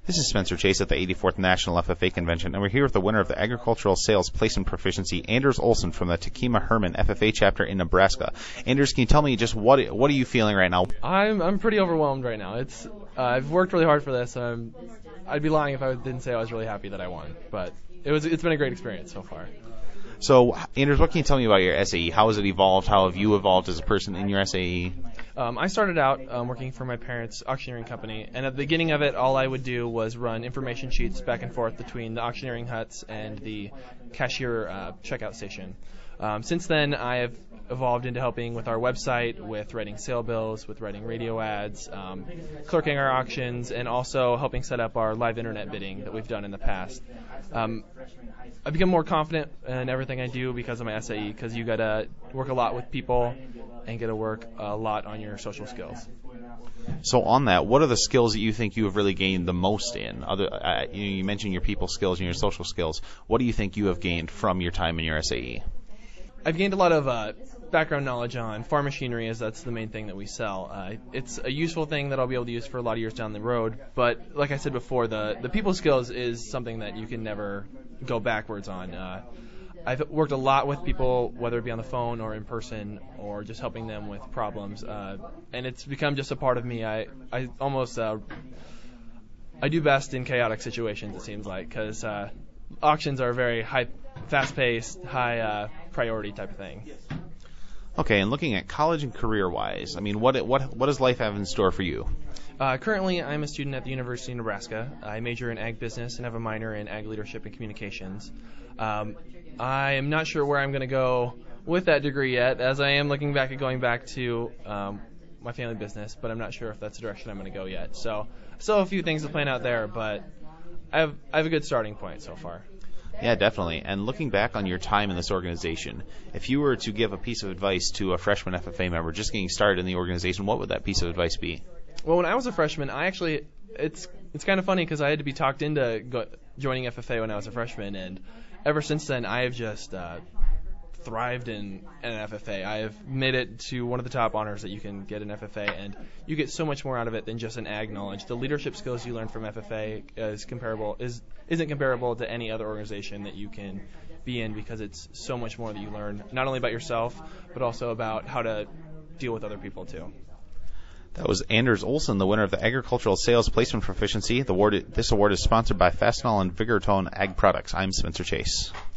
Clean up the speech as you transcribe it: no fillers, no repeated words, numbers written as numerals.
This is Spencer Chase at the 84th National FFA Convention, and we're here with the winner of the Agricultural Sales Placement Proficiency, Anders Olson from the Takema Herman FFA chapter in Nebraska. Anders, can you tell me just what are you feeling right now? I'm pretty overwhelmed right now. I've worked really hard for this. I'd be lying if I didn't say I was really happy that I won, but it's been a great experience so far. So, Anders, what can you tell me about your SAE? How has it evolved? How have you evolved as a person in your SAE? I started out working for my parents' auctioneering company, and at the beginning of it, all I would do was run information sheets back and forth between the auctioneering huts and the cashier checkout station. Since then, I have evolved into helping with our website, with writing sale bills, with writing radio ads, clerking our auctions, and also helping set up our live internet bidding that we've done in the past. I've become more confident in everything I do because of my SAE, because you got to work a lot with people and get to work a lot on your social skills. So on that, what are the skills that you think you have really gained the most in? You mentioned your people skills and your social skills. What do you think you have gained from your time in your SAE? I've gained a lot of background knowledge on farm machinery, as that's the main thing that we sell. It's a useful thing that I'll be able to use for a lot of years down the road, but like I said before, the people skills is something that you can never go backwards on. I've worked a lot with people, whether it be on the phone or in person, or just helping them with problems, and it's become just a part of me. I do best in chaotic situations, it seems like, because auctions are a very fast-paced, high priority type of thing. Okay, and looking at college and career-wise, I mean, what does life have in store for you? Currently, I'm a student at the University of Nebraska. I major in ag business and have a minor in ag leadership and communications. I am not sure where I'm going to go with that degree yet, as I am looking back at going back to my family business, but I'm not sure if that's the direction I'm going to go yet. So, still a few things to plan out there, but I have a good starting point so far. Yeah, definitely. And looking back on your time in this organization, if you were to give a piece of advice to a freshman FFA member just getting started in the organization, what would that piece of advice be? Well, when I was a freshman, it's kind of funny because I had to be talked into joining FFA when I was a freshman, and ever since then, I have just thrived in an FFA. I have made it to one of the top honors that you can get in FFA, and you get so much more out of it than just an ag knowledge. The leadership skills you learn from FFA isn't comparable to any other organization that you can be in, because it's so much more that you learn, not only about yourself, but also about how to deal with other people too. That was Anders Olson, the winner of the Agricultural Sales Placement Proficiency. This award is sponsored by Fastenal and Vigortone Ag Products. I'm Spencer Chase.